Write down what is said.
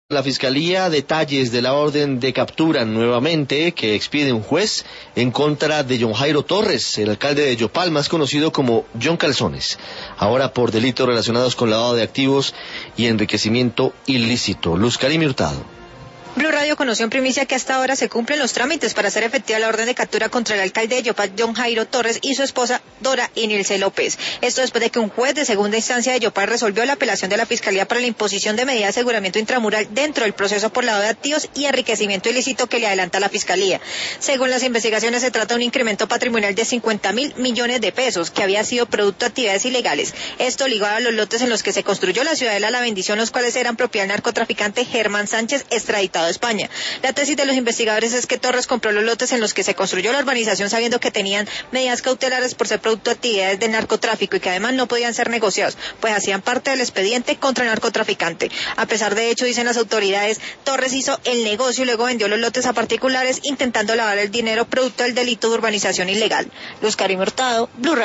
La Fiscalía detalles de la orden de captura nuevamente que expide un juez en contra de John Jairo Torres, el alcalde de Yopal, más conocido como John Calzones, ahora por delitos relacionados con lavado de activos y enriquecimiento ilícito. Luz Karim Hurtado. Blue Radio conoció en primicia que hasta ahora se cumplen los trámites para hacer efectiva la orden de captura contra el alcalde de Yopal, John Jairo Torres, y su esposa Dora Inilce López. Esto después de que un juez de segunda instancia de Yopal resolvió la apelación de la Fiscalía para la imposición de medidas de aseguramiento intramural dentro del proceso por lavado de activos y enriquecimiento ilícito que le adelanta la Fiscalía. Según las investigaciones, se trata de un incremento patrimonial de 50.000 millones de pesos que había sido producto de actividades ilegales. Esto ligado a los lotes en los que se construyó la Ciudadela La Bendición, los cuales eran propiedad del narcotraficante Germán Sánchez, extraditado de España. La tesis de los investigadores es que Torres compró los lotes en los que se construyó la urbanización sabiendo que tenían medidas cautelares por ser producto de actividades del narcotráfico y que además no podían ser negociados, pues hacían parte del expediente contra el narcotraficante. A pesar de hecho, dicen las autoridades, Torres hizo el negocio y luego vendió los lotes a particulares intentando lavar el dinero producto del delito de urbanización ilegal. Luz Karim Hurtado, Blue Radio.